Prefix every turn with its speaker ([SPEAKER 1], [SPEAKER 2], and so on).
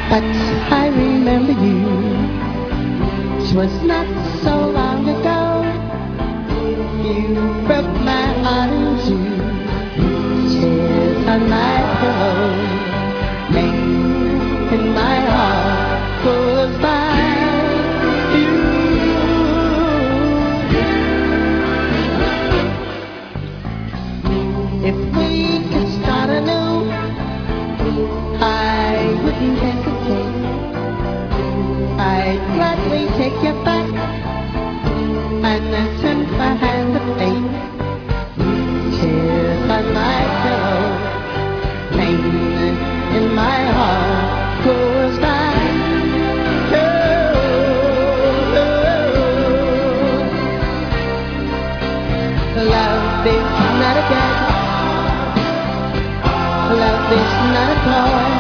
[SPEAKER 1] but I remember you. 'Twas not so long ago. You broke my heart in two. Tears on my pillow, pain in my heart goes by you. If we could start anew, I wouldn't hesitate. I'd gladly take you back and send my hand of fate. Tears on my pillow, pain in my heart goes by. Love is not a debt. Love is not a toy.